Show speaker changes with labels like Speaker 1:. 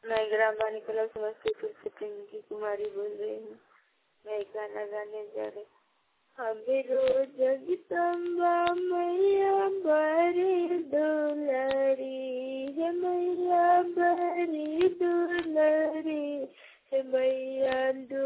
Speaker 1: मैं ग्राम बानीकला समस्तीपुर से पिंकी कुमारी बोल रही हूँ। मैं एक गाना गाने जा रही हूँ। अबिरो जगदम्बा मैया बड़ी दुलारी है, मैया बड़ी दुलारी है, मैया